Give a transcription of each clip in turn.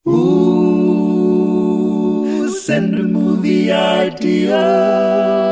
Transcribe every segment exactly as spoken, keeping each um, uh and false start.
Ooh, send a movie idea.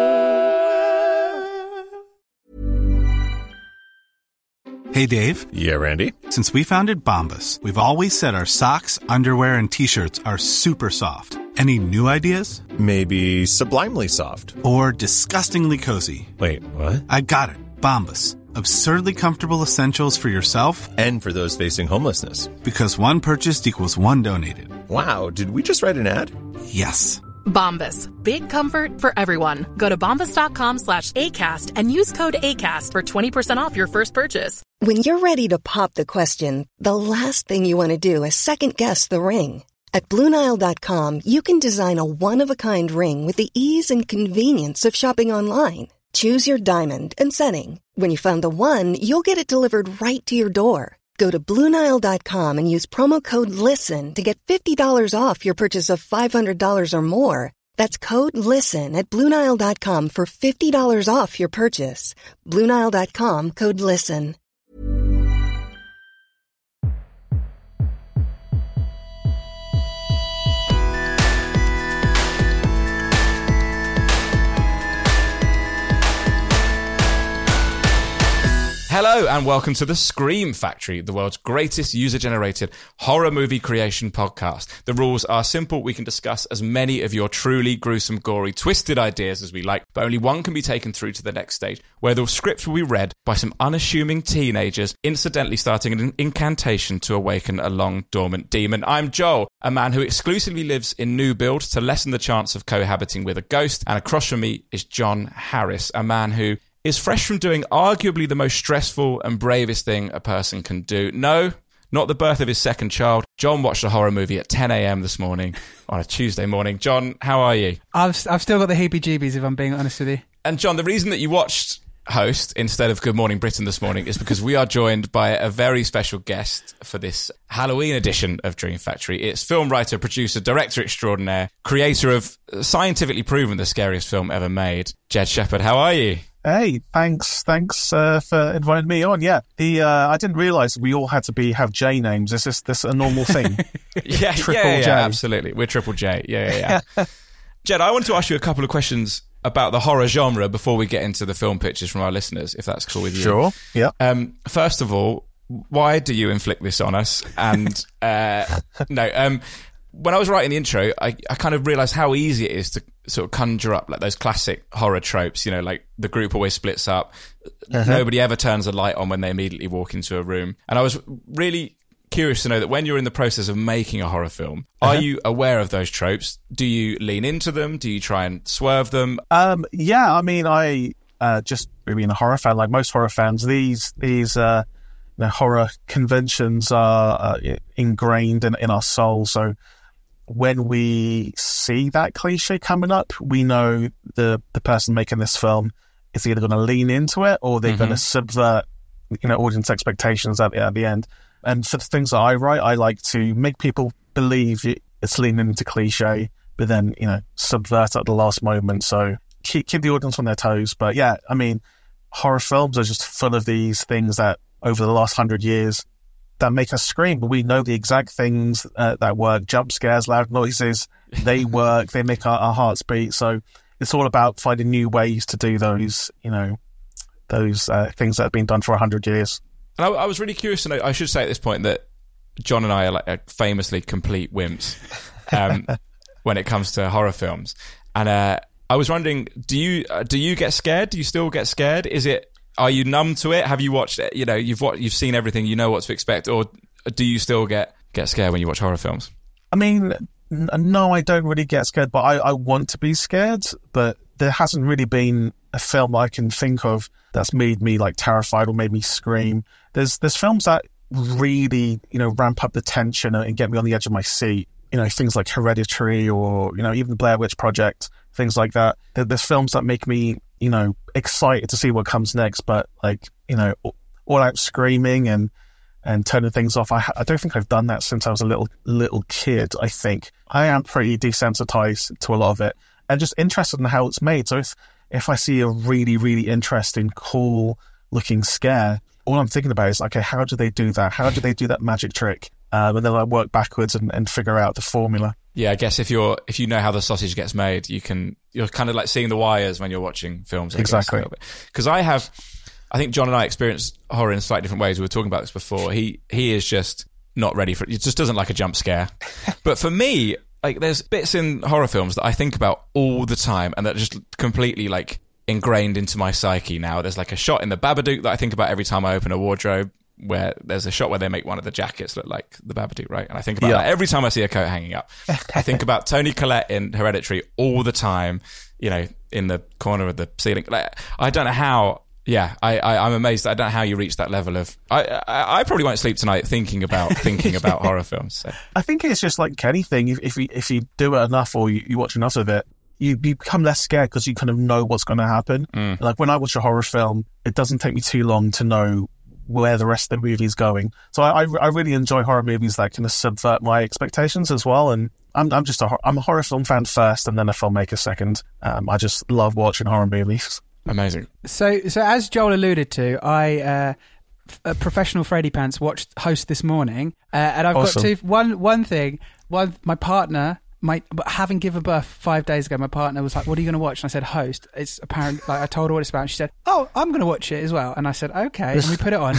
Hey, Dave. Yeah, Randy. Since we founded Bombas, we've always said our socks, underwear, and T-shirts are super soft. Any new ideas? Maybe sublimely soft. Or disgustingly cozy. Wait, what? I got it. Bombas. Absurdly comfortable essentials for yourself and for those facing homelessness. Because one purchased equals one donated. Wow, did we just write an ad? Yes. Bombas. Big comfort for everyone. Go to bombas.com slash ACAST and use code ACAST for twenty percent off your first purchase. When you're ready to pop the question, the last thing you want to do is second-guess the ring. At Blue Nile dot com, you can design a one-of-a-kind ring with the ease and convenience of shopping online. Choose your diamond and setting. When you find the one, you'll get it delivered right to your door. Go to Blue Nile dot com and use promo code LISTEN to get fifty dollars off your purchase of five hundred dollars or more. That's code LISTEN at Blue Nile dot com for fifty dollars off your purchase. Blue Nile dot com, code LISTEN. Hello and welcome to the Scream Factory, the world's greatest user-generated horror movie creation podcast. The rules are simple. We can discuss as many of your truly gruesome, gory, twisted ideas as we like, but only one can be taken through to the next stage, where the script will be read by some unassuming teenagers, incidentally starting an incantation to awaken a long-dormant demon. I'm Joel, a man who exclusively lives in new build to lessen the chance of cohabiting with a ghost, and across from me is John Harris, a man who is fresh from doing arguably the most stressful and bravest thing a person can do. No, not the birth of his second child. John watched a horror movie at ten a.m. this morning on a Tuesday morning. John, how are you? I've I've still got the heebie-jeebies, if I'm being honest with you. And John, the reason that you watched Host instead of Good Morning Britain this morning is because we are joined by a very special guest for this Halloween edition of Dream Factory. It's film writer, producer, director extraordinaire, creator of scientifically proven the scariest film ever made, Jed Shepherd. How are you? Hey, thanks, thanks uh, for inviting me on. Yeah, the uh, I didn't realise we all had to be have J names. Is this this a normal thing? yeah, Triple yeah, yeah, J. absolutely. We're Triple J. Yeah, yeah, yeah. Jed, I wanted to ask you a couple of questions about the horror genre before we get into the film pitches from our listeners, if that's cool with you. Sure. Yeah. Um, first of all, why do you inflict this on us? And uh, no, um, when I was writing the intro, I, I kind of realised how easy it is to sort of conjure up like those classic horror tropes, you know, like the group always splits up. Uh-huh. Nobody ever turns a light on when they immediately walk into a room. And I was really curious to know that when you're in the process of making a horror film, uh-huh. are you aware of those tropes? Do you lean into them? Do you try and swerve them? Um, yeah, I mean, I uh, just being a horror fan, like most horror fans, these these uh, you know, horror conventions are uh, ingrained in, in our soul. So when we see that cliche coming up, we know the the person making this film is either going to lean into it or they're mm-hmm. going to subvert, you know, audience expectations at the, at the end. And for the things that I write, I like to make people believe it's leaning into cliche, but then, you know, subvert at the last moment. So keep keep the audience on their toes. But yeah, I mean, horror films are just full of these things that over the last hundred years that make us scream, but we know the exact things uh, that work. Jump scares, loud noises, they work, they make our, our hearts beat. So it's all about finding new ways to do those, you know, those uh, things that have been done for a hundred years. And I, I was really curious to know, I should say at this point that John and I are like famously complete wimps um, when it comes to horror films. And uh, I was wondering, do you uh, do you get scared? Do you still get scared? Is it, are you numb to it? Have you watched it? You know, you've what you've seen everything, you know what to expect, or do you still get, get scared when you watch horror films? I mean, n- no, I don't really get scared, but I, I want to be scared. But there hasn't really been a film I can think of that's made me like terrified or made me scream. There's there's films that really, you know, ramp up the tension and get me on the edge of my seat. You know, things like Hereditary or, you know, even the Blair Witch Project, things like that. There's films that make me, you know, excited to see what comes next, but like, you know, all out screaming and and turning things off. I, I don't think I've done that since I was a little little kid, I think. I am pretty desensitized to a lot of it and just interested in how it's made. So if, if I see a really, really interesting, cool looking scare, all I'm thinking about is, okay, how do they do that? How do they do that magic trick? um, and then I work backwards and, and figure out the formula. Yeah, I guess if you're if you know how the sausage gets made, you can you're kind of like seeing the wires when you're watching films. I exactly. Because I have, I think John and I experienced horror in slightly different ways. We were talking about this before. He he is just not ready for it. He just doesn't like a jump scare. But for me, like there's bits in horror films that I think about all the time and that are just completely like ingrained into my psyche now. There's like a shot in The Babadook that I think about every time I open a wardrobe, where there's a shot where they make one of the jackets look like the Babadook, right? And I think about yeah. that every time I see a coat hanging up. I think about Toni Collette in Hereditary all the time, you know, in the corner of the ceiling. Like, I don't know how, yeah, I, I, I'm amazed. I don't know how you reach that level of, I, I, I probably won't sleep tonight thinking about, thinking about horror films. So. I think it's just like anything. If, if you, if you do it enough or you, you watch enough of it, you become less scared because you kind of know what's going to happen. Mm. Like when I watch a horror film, it doesn't take me too long to know where the rest of the movie is going. So I, I, I really enjoy horror movies that kind of subvert my expectations as well. And I'm, I'm just a, I'm a horror film fan first and then a filmmaker second. Um, I just love watching horror movies. Amazing. So, so as Joel alluded to, I, uh, a professional Freddy Pants watched Host this morning, uh, and I've awesome. got two, one, one thing, one, my partner, My having given birth five days ago, my partner was like, "What are you going to watch?" And I said, "Host." It's apparent. Like I told her what it's about. And she said, "Oh, I'm going to watch it as well." And I said, "Okay." And we put it on.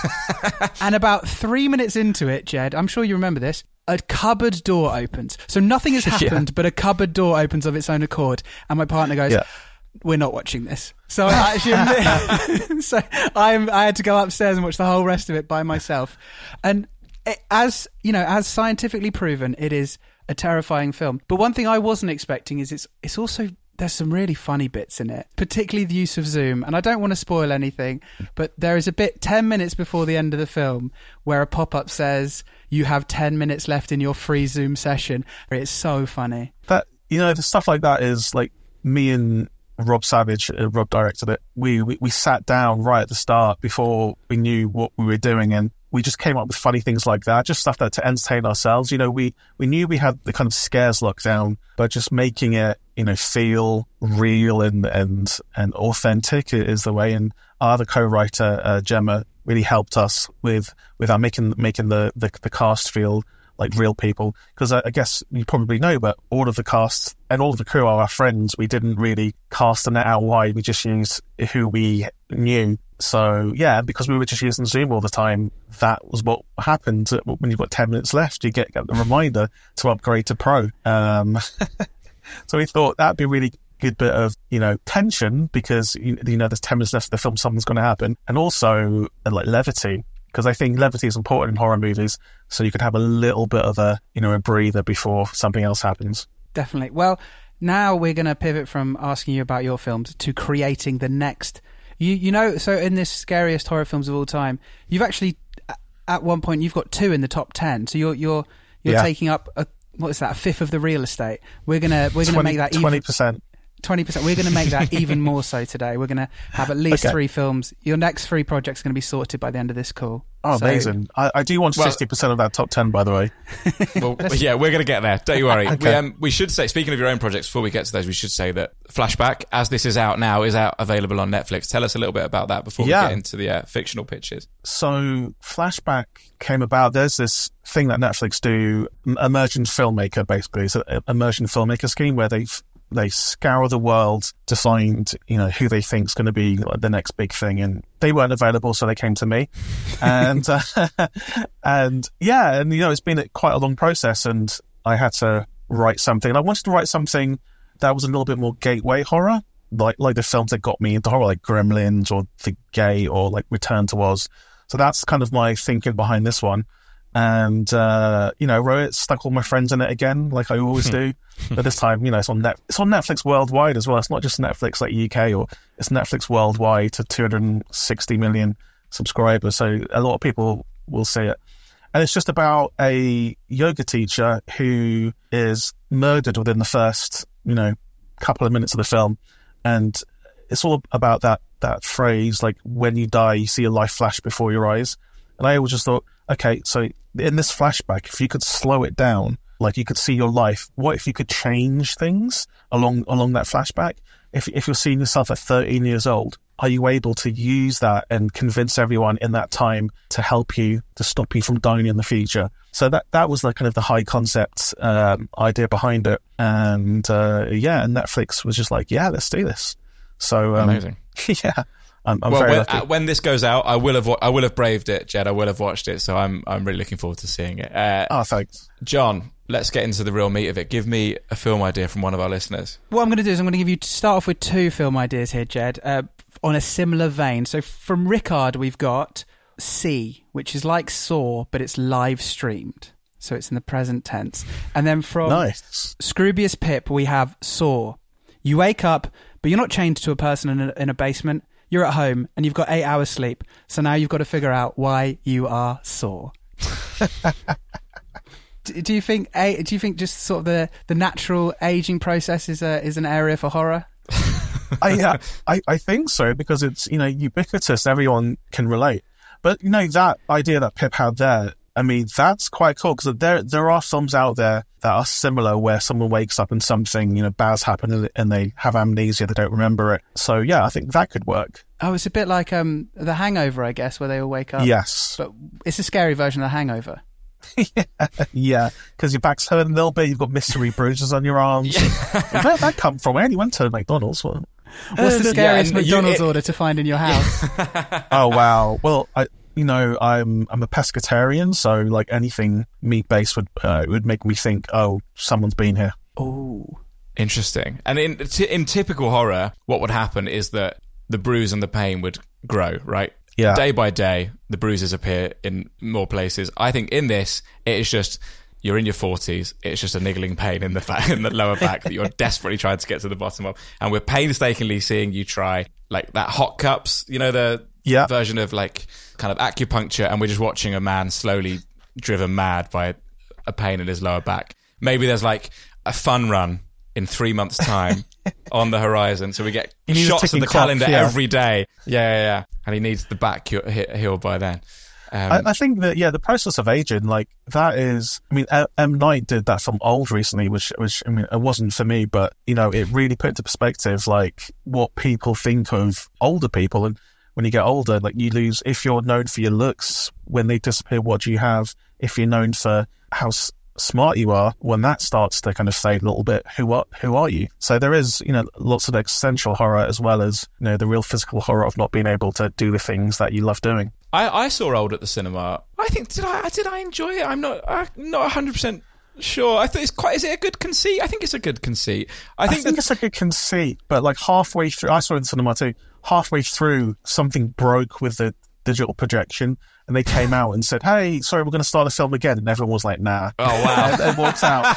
And about three minutes into it, Jed, I'm sure you remember this. A cupboard door opens. So nothing has happened, yeah. but a cupboard door opens of its own accord. And my partner goes, yeah. "We're not watching this." So I actually, so I'm. I had to go upstairs and watch the whole rest of it by myself. And it, as you know, as scientifically proven, it is a terrifying film. But one thing I wasn't expecting is it's it's also, there's some really funny bits in it, particularly the use of Zoom. And I don't want to spoil anything, but there is a bit ten minutes before the end of the film where a pop-up says you have ten minutes left in your free Zoom session. It's so funny. That, you know, the stuff like that is like me and Rob Savage, uh, Rob directed it. We, we we sat down right at the start before we knew what we were doing, and we just came up with funny things like that, just stuff that to entertain ourselves. You know, we, we knew we had the kind of scares locked down, but just making it, you know, feel real and and and authentic is the way. And our other co-writer, uh, Gemma, really helped us with with our making making the the, the cast feel like real people. Because I, I guess you probably know, but all of the cast and all of the crew are our friends. We didn't really cast the net out wide. We just used who we knew. So, yeah, because we were just using Zoom all the time, that was what happened. When you've got ten minutes left, you get, get the reminder to upgrade to Pro. Um, so we thought that'd be a really good bit of, you know, tension because, you, you know, there's ten minutes left of the film, something's going to happen. And also, uh, like, levity, because I think levity is important in horror movies, so you could have a little bit of a, you know, a breather before something else happens. Definitely. Well, now we're going to pivot from asking you about your films to creating the next. You you know, so in this scariest horror films of all time, you've actually, at one point, you've got two in the top ten. So you're you're you're yeah. taking up a, what is that, a fifth of the real estate. We're gonna we're gonna make that even, twenty percent. twenty percent. We're going to make that even more so today. We're going to have at least okay. three films. Your next three projects are going to be sorted by the end of this call. Oh, so, amazing. I, I do want well, fifty percent of that top ten, by the way. Well, yeah, we're going to get there. Don't you worry. Okay. We, um, we should say, speaking of your own projects, before we get to those, we should say that Flashback, as this is out now, is out available on Netflix. Tell us a little bit about that before yeah. we get into the uh, fictional pitches. So Flashback came about. There's this thing that Netflix do, Emergent Filmmaker, basically. It's an Emergent Filmmaker scheme where they've They scour the world to find, you know, who they think is going to be like, the next big thing. And they weren't available, so they came to me. And, uh, and yeah, and, you know, it's been a, quite a long process and I had to write something. And I wanted to write something that was a little bit more gateway horror, like, like the films that got me into horror, like Gremlins or The Gate or like Return to Oz. So that's kind of my thinking behind this one. And, uh, you know, wrote it, stuck all my friends in it again, like I always do. But this time, you know, it's on net, it's on Netflix worldwide as well. It's not just Netflix like U K, or it's Netflix worldwide to two hundred sixty million subscribers. So a lot of people will see it. And it's just about a yoga teacher who is murdered within the first, you know, couple of minutes of the film. And it's all about that, that phrase, like, when you die, you see your life flash before your eyes. And I always just thought, okay, so in this flashback, if you could slow it down, like you could see your life, what if you could change things along along that flashback? If if you're seeing yourself at thirteen years old, are you able to use that and convince everyone in that time to help you, to stop you from dying in the future? So that that was the kind of the high concept um, idea behind it. And uh, yeah, and Netflix was just like, yeah, let's do this. So um, amazing. Yeah. I'm, I'm well, very when, lucky. uh, when this goes out, I will have wa- I will have braved it, Jed. I will have watched it, so I'm I'm really looking forward to seeing it. Uh, oh, thanks, John. Let's get into the real meat of it. Give me a film idea from one of our listeners. What I'm going to do is I'm going to give you start off with two film ideas here, Jed, uh, on a similar vein. So from Rickard, we've got C, which is like Saw, but it's live streamed. So it's in the present tense. And then from nice. Scroobius Pip, we have Saw. You wake up, but you're not chained to a person in a, in a basement. You're at home and you've got eight hours sleep. So now you've got to figure out why you are Saw. do, do you think? A, do you think just sort of the, the natural aging process is a, is an area for horror? I, uh, I I think so, because it's, you know, ubiquitous. Everyone can relate. But you know, that idea that Pip had there, I mean, that's quite cool, because there there are films out there that are similar, where someone wakes up and something, you know, bad's happened and they have amnesia, they don't remember it. So yeah, I think that could work. Oh, it's a bit like um The Hangover, I guess, where they all wake up. Yes. But it's a scary version of The Hangover. Yeah, because your back's hurting a little bit, you've got mystery bruises on your arms. Where did that come from? Where you went to McDonald's? What? What's the scariest yeah, McDonald's you, it, order to find in your house? Oh, wow. Well, I... You know, I'm I'm a pescatarian, so like anything meat based would uh, would make me think, oh, someone's been here. Oh, interesting. And in t- in typical horror, what would happen is that the bruise and the pain would grow, right? Yeah. Day by day, the bruises appear in more places. I think in this, it is just you're in your forties. It's just a niggling pain in the fa- in the lower back that you're desperately trying to get to the bottom of, and we're painstakingly seeing you try like that hot cups, you know, the yeah. version of like kind of acupuncture, and we're just watching a man slowly driven mad by a pain in his lower back. Maybe there's like a fun run in three months' time on the horizon, so we get shots of the clock, calendar yeah. every day. Yeah, yeah, yeah. And he needs the back healed by then. Um, I, I think that, yeah, the process of aging, like, that is, I mean, M. Night did that from Old recently, which, which, I mean, it wasn't for me, but, you know, it really put into perspective, like, what people think of older people. And when you get older, like, you lose, if you're known for your looks, when they disappear, what do you have? If you're known for how s- smart you are, when that starts to kind of fade a little bit, who are, who are you? So there is, you know, lots of existential horror, as well as, you know, the real physical horror of not being able to do the things that you love doing. I, I saw Old at the cinema. I think did I did I enjoy it? I'm not I'm not one hundred percent sure. I think it's quite. Is it a good conceit? I think it's a good conceit. I think, I think that, it's a good conceit, but like halfway through, I saw it in the cinema too. Halfway through, something broke with the digital projection, and they came out and said, "Hey, sorry, we're going to start the film again." And everyone was like, "Nah." Oh wow! and, and walked out.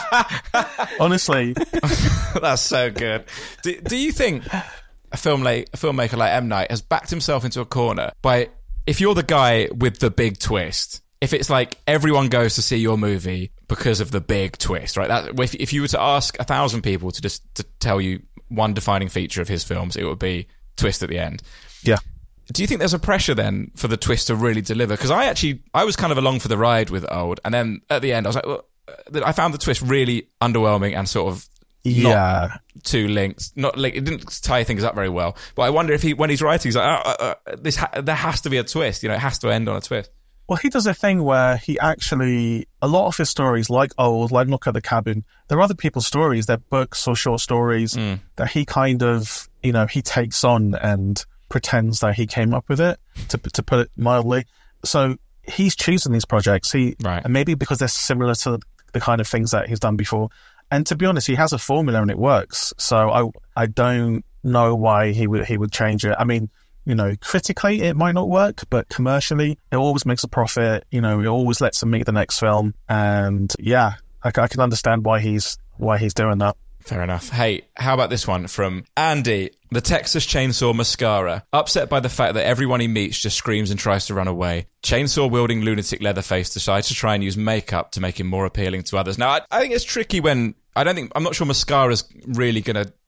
Honestly, that's so good. Do, do you think a film like a filmmaker like M. Night has backed himself into a corner by? If you're the guy with the big twist, if it's like everyone goes to see your movie because of the big twist, right? That if, if you were to ask a thousand people to just to tell you one defining feature of his films, it would be twist at the end. Yeah. Do you think there's a pressure then for the twist to really deliver? Because I actually, I was kind of along for the ride with Old, and then at the end, I was like, well, I found the twist really underwhelming and sort of yeah. Not too linked. Not like it didn't tie things up very well. But I wonder if he, when he's writing, he's like, oh, uh, uh, "This, ha- there has to be a twist. You know, it has to end on a twist." Well, he does a thing where he actually, a lot of his stories, like Old, like Knock at the Cabin, there are other people's stories, they're books or short stories mm. that he kind of, you know, he takes on and pretends that he came up with it, to to put it mildly. So he's choosing these projects. He, right. And maybe because they're similar to the kind of things that he's done before. And to be honest, he has a formula and it works. So I I don't know why he would he would change it. I mean, you know, critically it might not work, but commercially it always makes a profit. You know, it always lets him make the next film. And yeah, I, I can understand why he's why he's doing that. Fair enough. Hey, how about this one from Andy? The Texas Chainsaw Mascara. Upset by the fact that everyone he meets just screams and tries to run away, chainsaw-wielding lunatic Leatherface decides to try and use makeup to make him more appealing to others. Now, I, I think it's tricky when... I don't think... I'm not sure mascara's really going to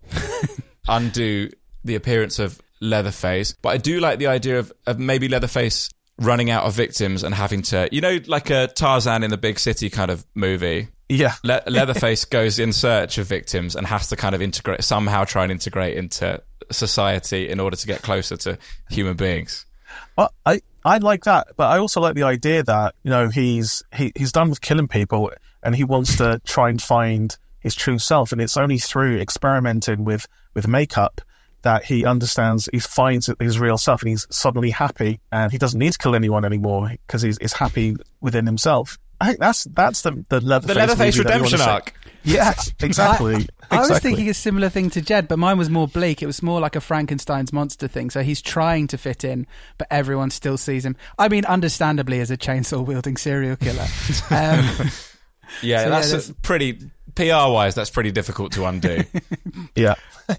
undo the appearance of Leatherface, but I do like the idea of, of maybe Leatherface running out of victims and having to... You know, like a Tarzan in the Big City kind of movie... Yeah. Le- Leatherface goes in search of victims and has to kind of integrate, somehow try and integrate into society in order to get closer to human beings. Well, I I like that, but I also like the idea that, you know, he's he, he's done with killing people and he wants to try and find his true self, and it's only through experimenting with, with makeup that he understands, he finds his real self, and he's suddenly happy, and he doesn't need to kill anyone anymore because he's, he's happy within himself. I think that's that's the the Leatherface, the Leatherface redemption arc. Yeah, exactly. I, exactly. I was thinking a similar thing to Jed, but mine was more bleak. It was more like a Frankenstein's monster thing. So he's trying to fit in, but everyone still sees him. I mean, understandably, as a chainsaw-wielding serial killer. Um, yeah, so that's yeah, a pretty, P R-wise, that's pretty difficult to undo. Yeah.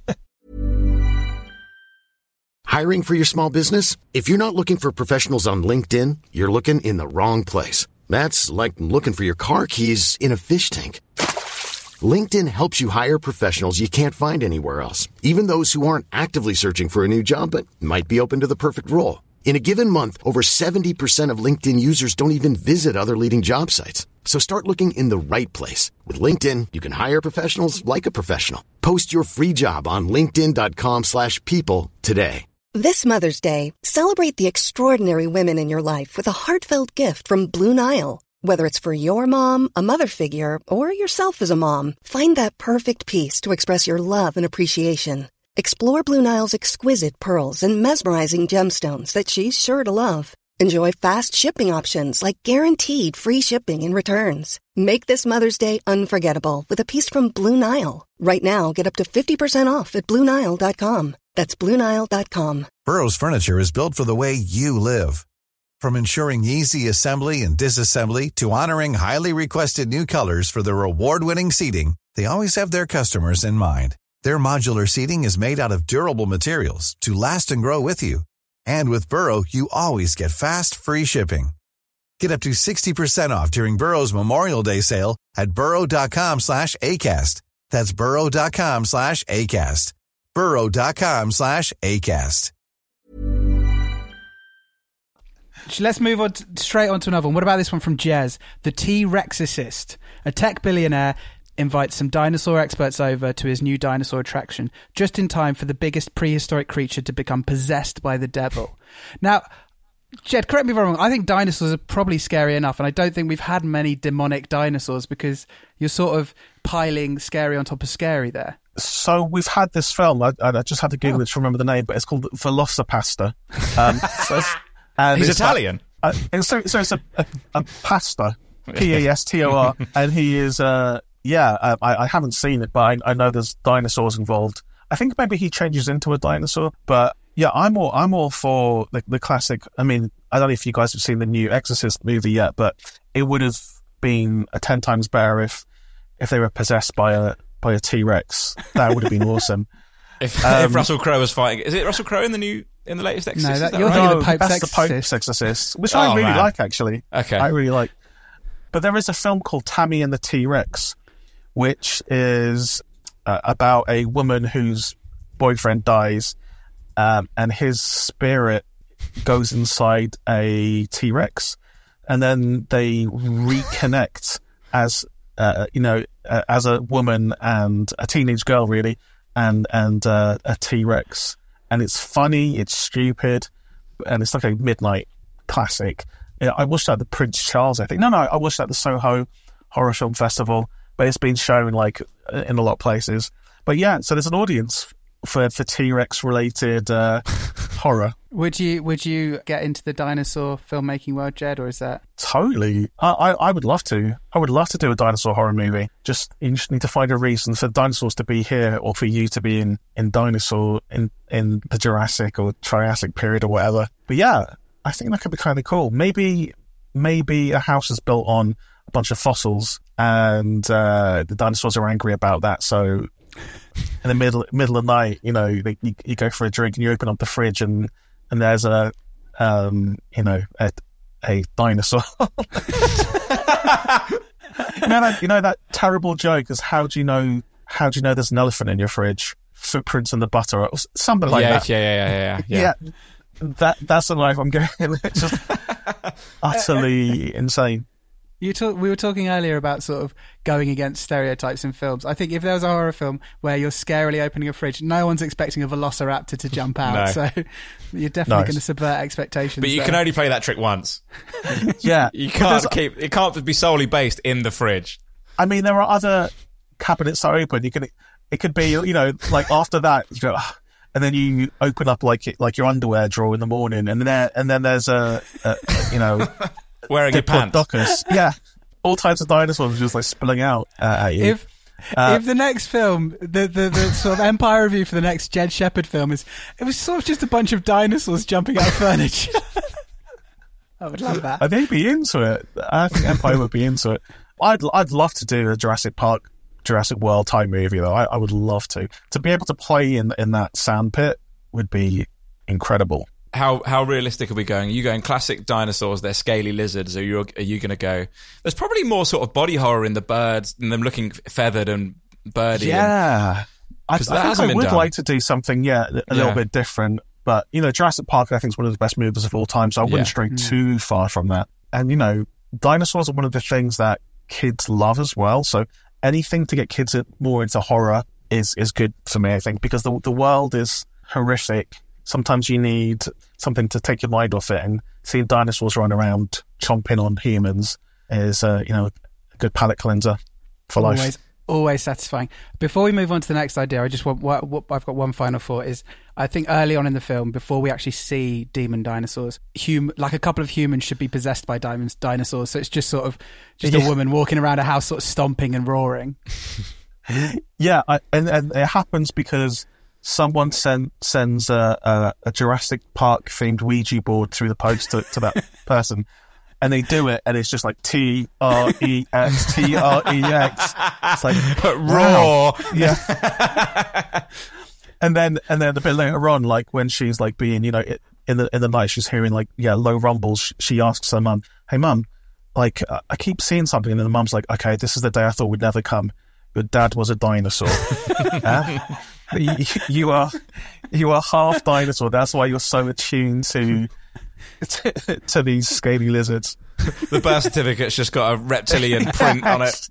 Hiring for your small business? If you're not looking for professionals on LinkedIn, you're looking in the wrong place. That's like looking for your car keys in a fish tank. LinkedIn helps you hire professionals you can't find anywhere else, even those who aren't actively searching for a new job but might be open to the perfect role. In a given month, over seventy percent of LinkedIn users don't even visit other leading job sites. So start looking in the right place. With LinkedIn, you can hire professionals like a professional. Post your free job on linkedin.com slash people today. This Mother's Day, celebrate the extraordinary women in your life with a heartfelt gift from Blue Nile. Whether it's for your mom, a mother figure, or yourself as a mom, find that perfect piece to express your love and appreciation. Explore Blue Nile's exquisite pearls and mesmerizing gemstones that she's sure to love. Enjoy fast shipping options like guaranteed free shipping and returns. Make this Mother's Day unforgettable with a piece from Blue Nile. Right now, get up to fifty percent off at Blue Nile dot com. That's Blue Nile dot com. Burrow's furniture is built for the way you live. From ensuring easy assembly and disassembly to honoring highly requested new colors for their award-winning seating, they always have their customers in mind. Their modular seating is made out of durable materials to last and grow with you. And with Burrow, you always get fast, free shipping. Get up to sixty percent off during Burrow's Memorial Day sale at burrow.com slash ACAST. That's burrow.com slash ACAST. burrow.com slash ACAST. Let's move on to, straight on to another one. What about this one from Jez? The T-Rexicist. A tech billionaire invites some dinosaur experts over to his new dinosaur attraction just in time for the biggest prehistoric creature to become possessed by the devil. Now, Jed, correct me if I'm wrong, I think dinosaurs are probably scary enough, and I don't think we've had many demonic dinosaurs because you're sort of piling scary on top of scary there. So we've had this film, I, I just had to Google Oh. it to remember the name, but it's called Velocipasta. Um, so it's, and He's it's Italian. Like, uh, it's, so, so it's a, a, a pasta, P A S T O R, and he is, uh, yeah, uh, I, I haven't seen it, but I, I know there's dinosaurs involved. I think maybe he changes into a dinosaur, but yeah, I'm all, I'm all for the, the classic. I mean, I don't know if you guys have seen the new Exorcist movie yet, but it would have been a ten times better if, if they were possessed by a, by a T-Rex. That would have been awesome. If, Um, if Russell Crowe was fighting, is it Russell Crowe in the new in the latest Exorcist? No, Is that- that you're right? thinking No, of the Pope's that's the Pope's Exorcist. Exorcist, which Oh, I really man. like, actually. Okay. I really like. But there is a film called Tammy and the T-Rex, which is uh, about a woman whose boyfriend dies, um, and his spirit goes inside a T-Rex, and then they reconnect as, uh, you know, uh, as a woman and a teenage girl, really, and and uh, a T-Rex. And it's funny, it's stupid, and it's like a midnight classic. Yeah, I watched that at the Prince Charles, I think. No, no, I watched that at the Soho Horror Film Festival, but it's been shown like in a lot of places. But yeah, so there's an audience for for T-Rex related uh, horror. Would you would you get into the dinosaur filmmaking world, Jed, or is that... Totally, I, I I would love to. I would love to do a dinosaur horror movie. Just you just need to find a reason for dinosaurs to be here, or for you to be in in dinosaur in in the Jurassic or Triassic period or whatever. But yeah, I think that could be kind of cool. Maybe maybe a house is built on a bunch of fossils, and uh, the dinosaurs are angry about that. So in the middle middle of the night, you know, they, you, you go for a drink and you open up the fridge and and there's a um, you know a, a dinosaur. you know that you know that terrible joke is how do you know how do you know there's an elephant in your fridge? Footprints in the butter, or something like yeah, that. yeah, yeah, yeah, yeah, yeah. Yeah, that that's the life I'm going. It's just utterly insane. You talk, we were talking earlier about sort of going against stereotypes in films. I think if there was a horror film where you're scarily opening a fridge, no one's expecting a velociraptor to jump out. No. So you're definitely Nice. going to subvert expectations. But you there. can only play that trick once. Yeah. You But can't there's- keep. It can't be solely based in the fridge. I mean, there are other cabinets that are open. You can, it could be, you know, like after that, you go, "Ah," and then you open up like it, like your underwear drawer in the morning, and then there, and then there's a, a you know, Wearing your pants. Diplodocus. Yeah, all types of dinosaurs just like spilling out uh, at you. If Uh, if the next film, the, the, the sort of Empire review for the next Jed Shepherd film is, it was sort of just a bunch of dinosaurs jumping out of furniture. I would love that. I think be into it. I think Empire would be into it. I'd I'd love to do a Jurassic Park, Jurassic World type movie though. I, I would love to. To be able to play in in that sand pit would be incredible. How how realistic are we going? Are you going classic dinosaurs? They're scaly lizards. Are you are you going to go? There's probably more sort of body horror in the birds and them looking feathered and birdy. Yeah, and, I, I 'cause that think hasn't I been would done. like to do something. Yeah, a Yeah. little bit different. But you know, Jurassic Park I think is one of the best movies of all time. So I wouldn't Yeah. stray too far from that. And you know, dinosaurs are one of the things that kids love as well. So anything to get kids more into horror is is good for me. I think because the the world is horrific. Sometimes you need something to take your mind off it, and seeing dinosaurs run around chomping on humans is, uh, you know, a good palate cleanser for life. Always, always satisfying. Before we move on to the next idea, I just want what, what I've got one final thought is I think early on in the film, before we actually see demon dinosaurs, hum, like a couple of humans should be possessed by diamonds, dinosaurs. So it's just sort of just Yeah. a woman walking around a house, sort of stomping and roaring. Yeah, I, and, and it happens because someone send, sends a, a, a Jurassic Park themed Ouija board through the post to, to that person, and they do it, and it's just like T R E X, T R E X. It's like Raw. wow. Yeah. and then and then a bit later on, like when she's like being, you know, in the in the night, she's hearing like yeah low rumbles. She asks her mum, "Hey mum, like uh, I keep seeing something," and the mum's like, "Okay, this is the day I thought would never come. Your dad was a dinosaur." uh, you, you are you are half dinosaur. That's why you're so attuned to to, to these scaly lizards. The birth certificate's just got a reptilian print on it.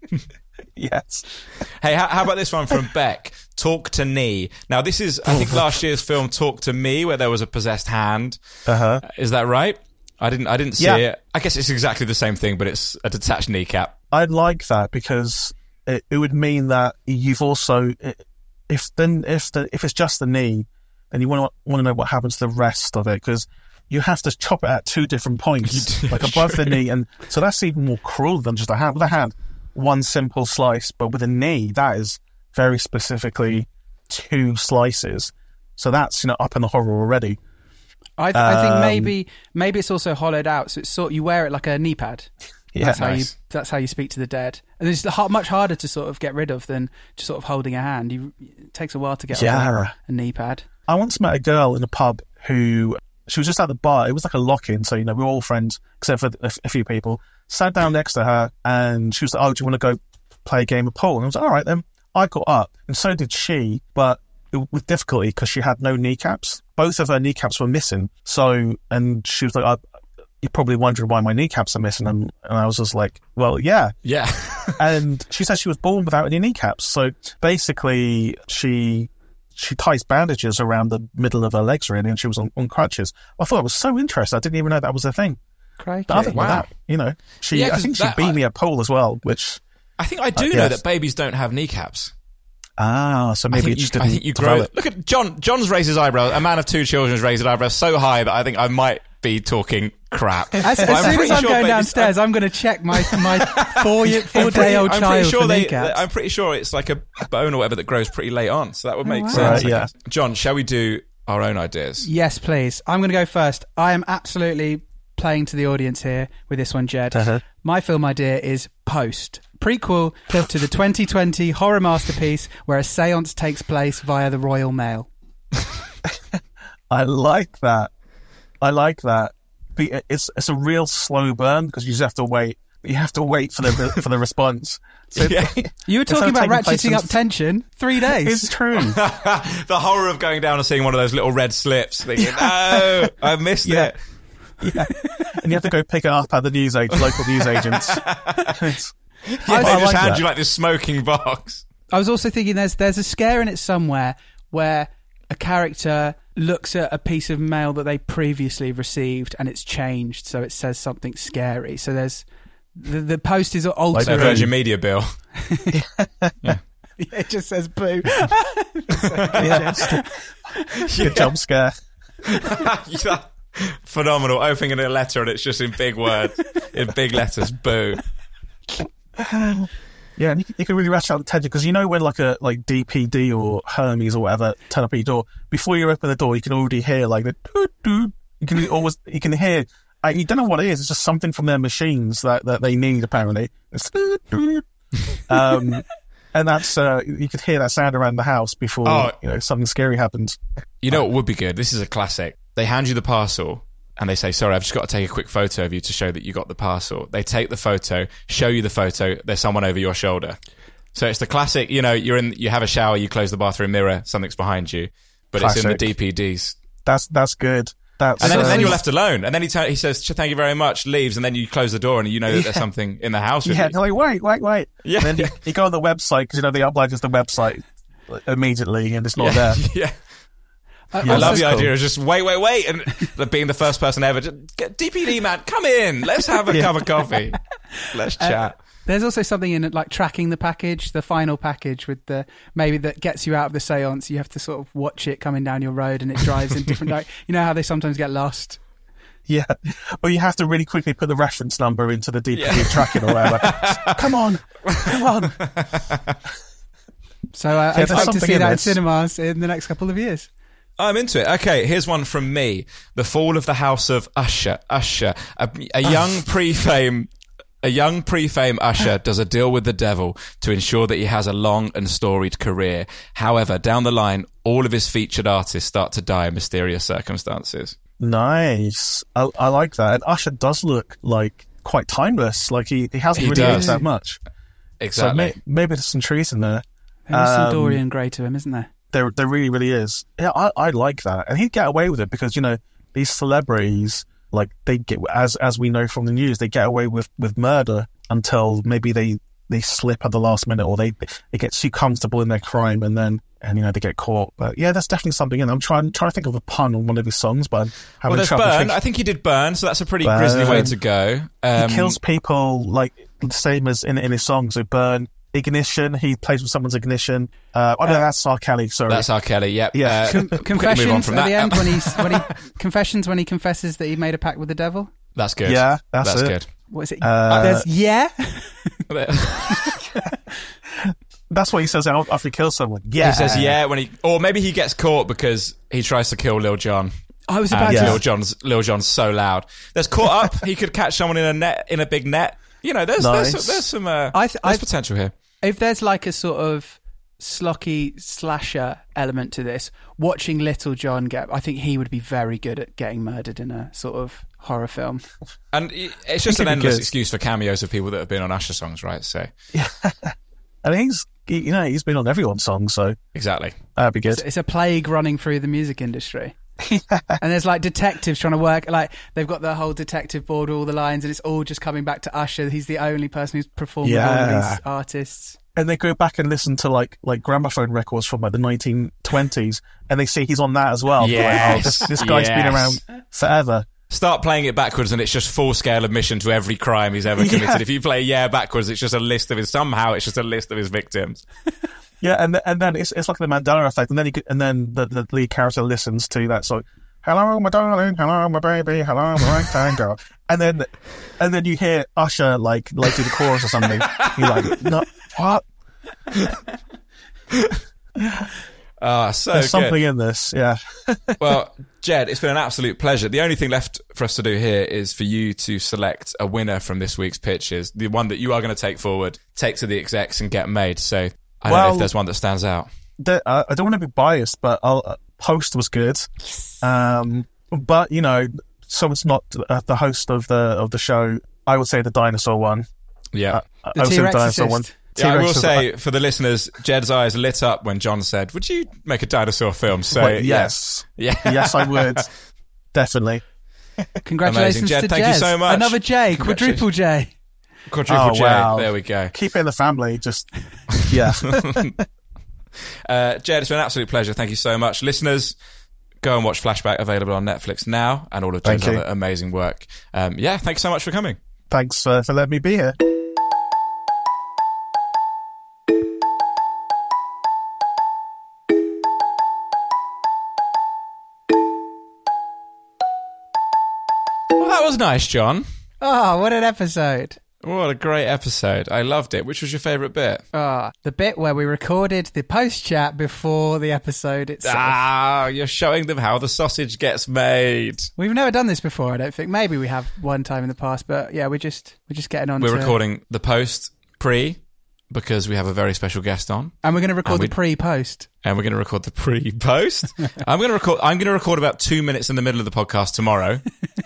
Yes. Hey, how, how about this one from Beck? Talk to Nee. Now, this is, I think, last year's film Talk to Me, where there was a possessed hand. Uh-huh. Is that right? I didn't. I didn't see Yeah. it. I guess it's exactly the same thing, but it's a detached kneecap. I'd like that because it, it would mean that you've also, if then if the if it's just the knee, then you want to want to know what happens to the rest of it because you have to chop it at two different points, like above the knee, and so that's even more cruel than just a hand. With a hand, one simple slice, but with a knee, that is very specifically two slices. So that's you know up in the horror already. I, th- I think Um, maybe maybe it's also hollowed out, so it's sort you wear it like a knee pad. Yeah, that's how nice. you that's how you speak to the dead, and it's ha- much harder to sort of get rid of than just sort of holding a hand. You, it takes a while to get Yeah. off a, a knee pad. I once met a girl in a pub who she was just at the bar. It was like a lock-in, so you know we we're all friends except for a, a few people. Sat down next to her, and she was like, "Oh, do you want to go play a game of pool?" And I was like, "All right, then." I got up, and so did she, but it, with difficulty because she had no kneecaps. Both of her kneecaps were missing. So, and she was like, I, "You're probably wondering why my kneecaps are missing," and, and I was just like, "Well, yeah." Yeah. And she said she was born without any kneecaps. So basically, she she ties bandages around the middle of her legs, really, and she was on, on crutches. I thought it was so interesting. I didn't even know that was a thing. Crikey. But other than Wow. that, you know, she Yeah, I 'cause think she that- beat I- me at pool as well, which I think I do Uh, know yes. that babies don't have kneecaps. ah, so I maybe think it just you, I didn't think you grow. develop. Look at John. John's raised his eyebrows. A man of two children has raised his eyebrows so high that I think I might be talking crap. As, But as I'm soon pretty as I'm sure going babies- downstairs, I'm, going to check my my four year, four I'm pretty- day old I'm child pretty sure for they, kneecaps. I'm pretty sure it's like a bone or whatever that grows pretty late on, so that would make wow. sense. Right, yeah. John, shall we do our own ideas? Yes, please. I'm going to go first. I am absolutely playing to the audience here with this one, Jed. Uh-huh. My film idea is Post, prequel to the twenty twenty horror masterpiece where a seance takes place via the Royal Mail. I like that. I like that. Be- It's it's a real slow burn because you just have to wait. You have to wait for the for the response. So Yeah. You were Instead talking of about taking place ratcheting in- up tension. Three days. It's true. The horror of going down and seeing one of those little red slips, thinking, "No, I missed Yeah. it." Yeah, and you have to go pick it up at the news agent, local news agents. It's, Yeah, I, they I just like hand that. you like this smoking box. I was also thinking there's there's a scare in it somewhere where a character looks at a piece of mail that they previously received and it's changed, so it says something scary. So there's the, the post is altered. Like Virgin Media bill. Yeah, it just says boo. Yeah. Good jump scare. Yeah. Phenomenal. Opening a letter and it's just in big words, in big letters, boo. Yeah, and you, you can really ratchet out the tension because you know when like a like D P D or Hermes or whatever turn up at your door, before you open the door, you can already hear like the doo doo. You can always you can hear. Uh, you don't know what it is. It's just something from their machines that, that they need apparently. It's doo doo. Um, and that's uh, you could hear that sound around the house before Oh. you know something scary happens. You know what would be good? This is a classic. They hand you the parcel and they say, sorry, I've just got to take a quick photo of you to show that you got the parcel. They take the photo, show you the photo, there's someone over your shoulder. So it's the classic, you know, you're in, you have a shower, you close the bathroom mirror, something's behind you, but Classic. it's in the D P Ds. That's that's good. That's And then, uh, then you're left alone. And then he, t- he says, thank you very much, leaves, and then you close the door and you know that there's Yeah. something in the house with yeah. you. They're like wait, wait, wait. Yeah. And then you, you go on the website because you know they upload just the website immediately and it's not Yeah. there. Yeah. Uh, I love also- the idea of just wait, wait, wait, and like, being the first person ever. Just, get, D P D man, come in. Let's have a Yeah. cup of coffee. Let's Uh, chat. There's also something in it like tracking the package, the final package with the maybe that gets you out of the seance. You have to sort of watch it coming down your road and it drives in different di- You know how they sometimes get lost? Yeah, or you have to really quickly put the reference number into the D P D Yeah. tracking or whatever. Come on, come on. So uh, I there's expect to something see in that in this. cinemas in the next couple of years. I'm into it. Okay, here's one from me. The Fall of the House of Usher. Usher, a, a young pre-fame, a young pre-fame Usher does a deal with the devil to ensure that he has a long and storied career. However, down the line, all of his featured artists start to die in mysterious circumstances. Nice. I, I like that. And Usher does look like quite timeless. Like he, he hasn't He really does. aged that much. Exactly. So may, maybe there's some trees in there. There's some Um, Dorian Gray to him, isn't there? There, there really, really is. Yeah, I, I like that, and he'd get away with it because you know these celebrities, like they get as as we know from the news, they get away with, with murder until maybe they, they slip at the last minute, or they they get too comfortable in their crime, and then and you know they get caught. But yeah, that's definitely something. And I'm trying trying to think of a pun on one of his songs, but I'm having Well, there's trouble. Burn. thinking- I think he did Burn, so that's a pretty Burn. grisly way to go. Um, he kills people like the same as in in his songs. So Burn, Ignition. He plays with someone's ignition. Uh, oh no, that's R. Kelly. Sorry, That's R. Kelly. Yep. Yeah. Uh, Com- quick move on confessions from at the that. end when he's when he confessions when he confesses that he made a pact with the devil. That's good. Yeah, that's that's it. good. What is it? Uh, There's yeah. That's what he says after he kills someone. Yeah, He says yeah when he, or maybe he gets caught because he tries to kill Lil Jon. I was And about Yeah. to. Lil Jon's Lil Jon's so loud. There's caught up. He could catch someone in a net, in a big net. You know, there's Nice. there's, there's some uh, I th- there's I- potential here. If there's like a sort of slocky slasher element to this, watching Little John get, I think he would be very good at getting murdered in a sort of horror film. And it's just think an it'd be endless good. excuse for cameos of people that have been on Usher songs, right? So and he's he, you know he's been on everyone's song, so exactly. that'd be It's, good. it's a plague running through the music industry. And there's like detectives trying to work, like they've got the whole detective board, all the lines, and it's all just coming back to Usher. He's the only person who's performed with all of Yeah. these artists. And they go back and listen to like like gramophone records from like the nineteen twenties, and they see he's on that as well. They're like, oh, Yes. this, this guy's been Yes. around forever. Start playing it backwards, and it's just full scale admission to every crime he's ever committed. Yeah. If you play yeah backwards, it's just a list of his. Somehow, it's just a list of his victims. Yeah, and and then it's it's like the Mandela effect, and then he could, and then the, the lead character listens to that song. Hello, my darling. Hello, my baby. Hello, my ragtime girl. And then, and then you hear Usher like like do the chorus or something. You're like, no, what? Ah, so There's good. something in this. Yeah. Well, Jed, it's been an absolute pleasure. The only thing left for us to do here is for you to select a winner from this week's pitches, the one that you are going to take forward, take to the execs, and get made. So I don't know Well- if there's one that stands out. The, uh, I don't want to be biased, but I'll, uh, Post was good. Um, but you know, so it's not uh, the host of the of the show. I would say the dinosaur one. Yeah. Uh, The I would say the T-Rex dinosaur one. assist. Yeah, I will T-Rex is- say, for the listeners, Jed's eyes lit up when John said, would you make a dinosaur film? So, Wait, yes. Yeah. Yes, I would. Definitely. Congratulations Jed, to thank Jez. you so much. Another J, quadruple J. Quadruple Oh, J. wow. There we go. Keep it in the family. Just, yeah. uh, Jed, it's been an absolute pleasure. Thank you so much. Listeners, go and watch Flashback, available on Netflix now, and all of Jed's Thank you. other amazing work. Um, yeah, thanks so much for coming. Thanks uh, for letting me be here. Well, that was nice, John. Oh, what an episode. What a great episode. I loved it. Which was your favourite bit? Ah, the bit where we recorded the post-chat before the episode itself. Ah, you're showing them how the sausage gets made. We've never done this before, I don't think. Maybe we have one time in the past, but yeah, we're just we're just getting on We're to... recording the post pre because we have a very special guest on. And we're going to record And the we- pre-post. And we're going to record the pre-post. I'm going to record I'm going to record about two minutes in the middle of the podcast tomorrow.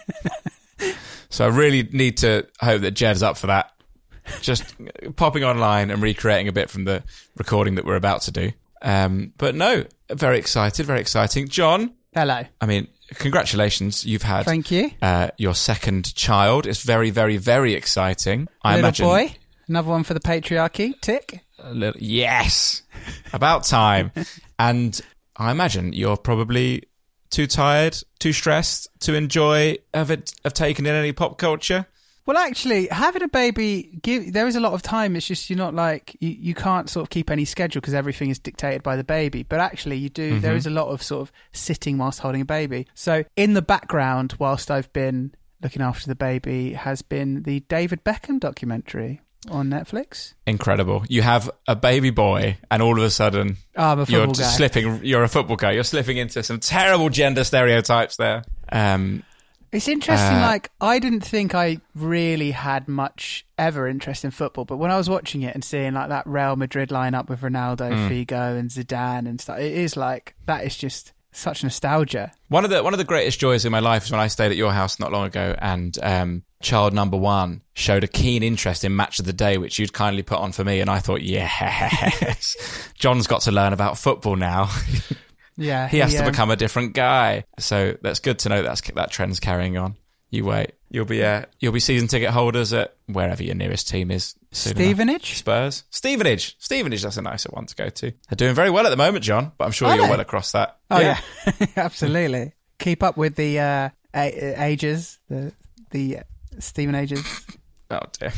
So I really need to hope that Jed's up for that. Just popping online and recreating a bit from the recording that we're about to do. Um, but no, very excited, very exciting. John. Hello. I mean, congratulations. You've had Thank you. Uh, your second child. It's very, very, very exciting. I Little imagine. boy. Another one for the patriarchy. Tick. A little, yes. About time. And I imagine you're probably too tired, too stressed to enjoy of it, of taking in any pop culture. Well, actually, having a baby, give, there is a lot of time. It's just you're not like, you, you can't sort of keep any schedule because everything is dictated by the baby. But actually, you do, mm-hmm. there is a lot of sort of sitting whilst holding a baby. So in the background, whilst I've been looking after the baby, has been the David Beckham documentary on Netflix. Incredible. You have a baby boy and all of a sudden oh, I'm a football you're guy. just slipping, you're a football guy. You're slipping into some terrible gender stereotypes there. Um, It's interesting, Uh, like, I didn't think I really had much ever interest in football, but when I was watching it and seeing, like, that Real Madrid lineup with Ronaldo, Mm. Figo and Zidane and stuff, it is, like, that is just such nostalgia. One of the one of the greatest joys in my life is when I stayed at your house not long ago and um, child number one showed a keen interest in Match of the Day, which you'd kindly put on for me, and I thought, yes, John's got to learn about football now. Yeah, he has he, to um, become a different guy. So that's good to know that's that trend's carrying on. You wait, you'll be uh, you'll be season ticket holders at wherever your nearest team is. soon enough. Stevenage? Spurs, Stevenage, Stevenage. That's a nicer one to go to. They're doing very well at the moment, John. But I'm sure Are you're they? well across that. Oh, yeah, absolutely. Keep up with the uh, a- ages, the the Stephen ages. Oh dear.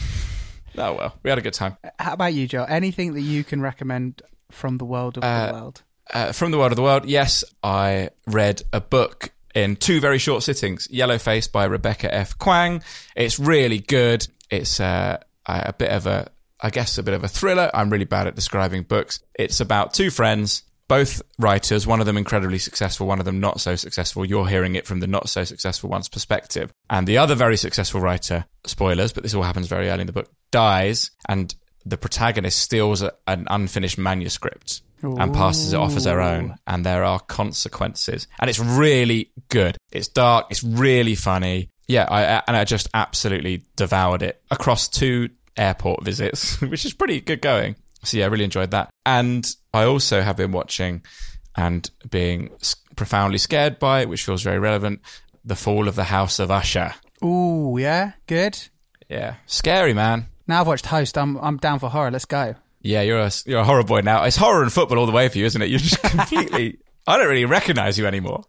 Oh well, we had a good time. How about you, Joe? Anything that you can recommend from the world of Uh, the world? Uh, from the world of the world, yes, I read a book in two very short sittings, Yellowface by Rebecca F. Kwang. It's really good. It's uh, a bit of a, I guess, a bit of a thriller. I'm really bad at describing books. It's about two friends, both writers, one of them incredibly successful, one of them not so successful. You're hearing it from the not so successful one's perspective. And the other very successful writer, spoilers, but this all happens very early in the book, dies, and the protagonist steals a, an unfinished manuscript and passes it off as her own, and there are consequences. And it's really good. It's dark. It's really funny. Yeah, I, and I just absolutely devoured it across two airport visits, which is pretty good going. So yeah, I really enjoyed that. And I also have been watching and being profoundly scared by, which feels very relevant, The Fall of the House of Usher. Ooh, yeah, good. Yeah, scary, man. Now I've watched Host. I'm I'm down for horror. Let's go. Yeah, you're a you're a horror boy now. It's horror and football all the way for you, isn't it? You're just completely. I don't really recognise you anymore.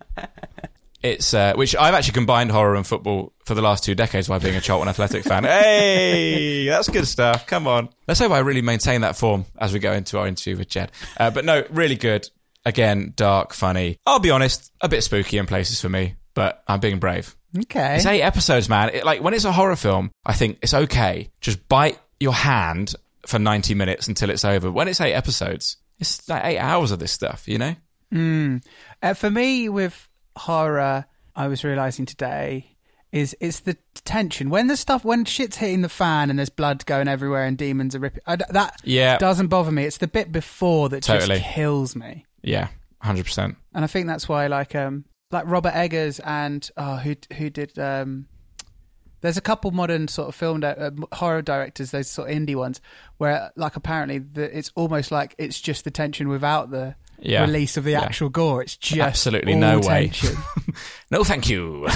It's uh, which I've actually combined horror and football for the last two decades while being a Charlton Athletic fan. Hey, that's good stuff. Come on, let's hope I really maintain that form as we go into our interview with Jed. Uh, but no, really good. Again, dark, funny. I'll be honest, a bit spooky in places for me, but I'm being brave. Okay, it's eight episodes, man. It, like when it's a horror film, I think it's okay. Just bite your hand for ninety minutes until it's over. When it's eight episodes, it's like eight hours of this stuff, you know? Mm. Uh, for me, with horror, I was realising today, is it's the tension. When the stuff, when shit's hitting the fan and there's blood going everywhere and demons are ripping, I, that yeah. doesn't bother me. It's the bit before that totally. just kills me. Yeah, one hundred percent. And I think that's why, like, um, like Robert Eggers and, oh, who who did... Um, there's a couple modern sort of film di- uh, horror directors, those sort of indie ones, where like apparently the, it's almost like it's just the tension without the yeah. release of the yeah. actual gore. It's just absolutely all no way. tension. No, thank you.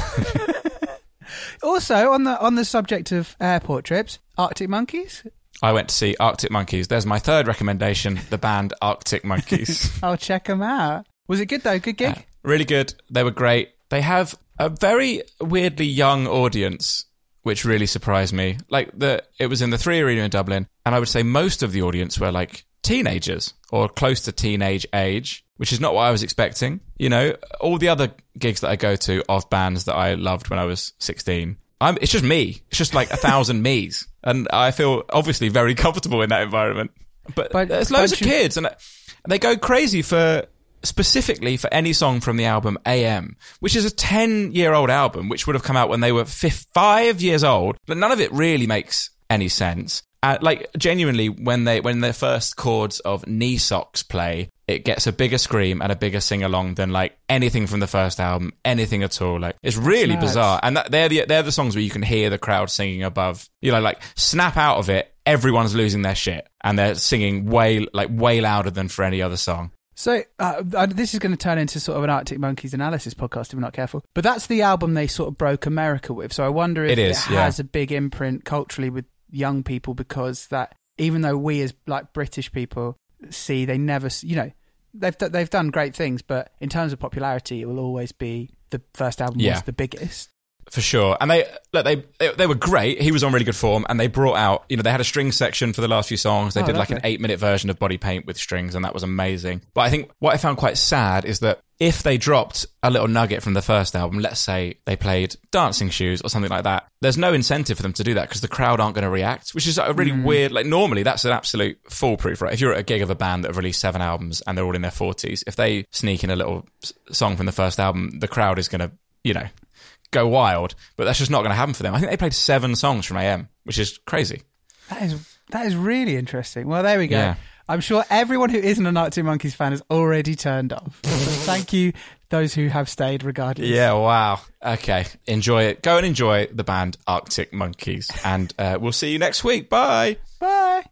Also, on the on the subject of airport trips, Arctic Monkeys. I went to see Arctic Monkeys. There's my third recommendation, the band Arctic Monkeys. I'll check them out. Was it good, though? Good gig? Uh, really good. They were great. They have a very weirdly young audience, which really surprised me. Like, the it was in the Three Arena in Dublin, and I would say most of the audience were, like, teenagers or close to teenage age, which is not what I was expecting. You know, all the other gigs that I go to of bands that I loved when I was sixteen, I'm, it's just me. It's just like a thousand me's. And I feel obviously very comfortable in that environment. But, but there's loads of you... kids, and they go crazy for specifically for any song from the album A M, which is a ten-year-old album, which would have come out when they were f- five years old. But none of it really makes any sense. Uh, like, genuinely, when they when their first chords of Knee Socks play, it gets a bigger scream and a bigger sing-along than, like, anything from the first album, anything at all. Like, it's really bizarre. And that, they're the they're the songs where you can hear the crowd singing above. You know, like, snap out of it, everyone's losing their shit. And they're singing way, like, way louder than for any other song. So, uh, this is going to turn into sort of an Arctic Monkeys analysis podcast if we're not careful. But that's the album they sort of broke America with. So I wonder if it, is, it has yeah. a big imprint culturally with young people, because that, even though we as like British people see, they never, you know, they've they've done great things, but in terms of popularity, it will always be the first album yeah. was the biggest. For sure. And they, look, they, they they were great. He was on really good form, and they brought out, you know, they had a string section for the last few songs. They oh, did lovely. like an eight minute version of Body Paint with strings, and that was amazing. But I think what I found quite sad is that if they dropped a little nugget from the first album, let's say they played Dancing Shoes or something like that, there's no incentive for them to do that because the crowd aren't going to react, which is a really mm. weird, like, normally that's an absolute foolproof, right? If you're at a gig of a band that have released seven albums and they're all in their forties, if they sneak in a little song from the first album, the crowd is going to, you know, go wild, but that's just not going to happen for them. I think they played seven songs from A M, which is crazy. That is that is really interesting. Well, there we go. Yeah. I'm sure everyone who isn't an Arctic Monkeys fan has already turned off. So thank you, those who have stayed regardless. Yeah, wow. Okay, enjoy it. Go and enjoy the band Arctic Monkeys, and uh, we'll see you next week. Bye. Bye.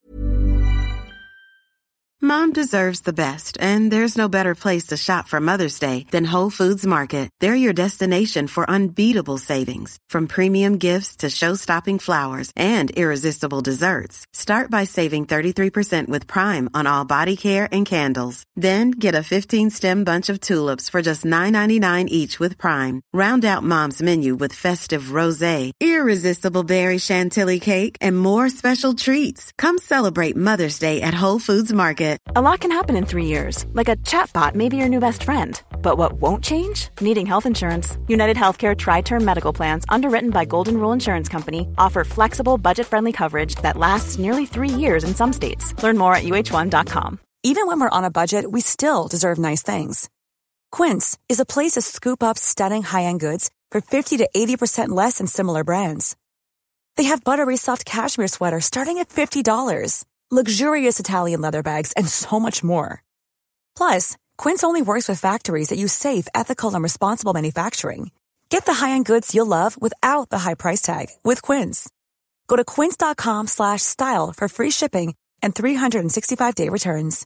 Mom deserves the best, and there's no better place to shop for Mother's Day than Whole Foods Market. They're your destination for unbeatable savings, from premium gifts to show-stopping flowers and irresistible desserts. Start by saving thirty-three percent with Prime on all body care and candles. Then get a fifteen-stem bunch of tulips for just nine ninety-nine each with Prime. Round out Mom's menu with festive rosé, irresistible berry chantilly cake, and more special treats. Come celebrate Mother's Day at Whole Foods Market. A lot can happen in three years, like a chatbot may be your new best friend. But what won't change? Needing health insurance. United Healthcare Tri-Term Medical Plans, underwritten by Golden Rule Insurance Company, offer flexible, budget-friendly coverage that lasts nearly three years in some states. Learn more at U H one dot com. Even when we're on a budget, we still deserve nice things. Quince is a place to scoop up stunning high-end goods for fifty to eighty percent less than similar brands. They have buttery soft cashmere sweaters starting at fifty dollars. Luxurious Italian leather bags, and so much more. Plus, Quince only works with factories that use safe, ethical, and responsible manufacturing. Get the high-end goods you'll love without the high price tag with Quince. Go to quince.com slash style for free shipping and three sixty-five day returns.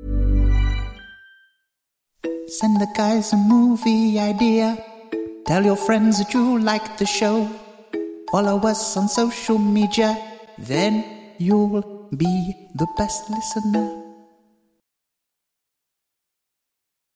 Send the guys a movie idea. Tell your friends that you like the show. Follow us on social media. Then you'll be the best listener.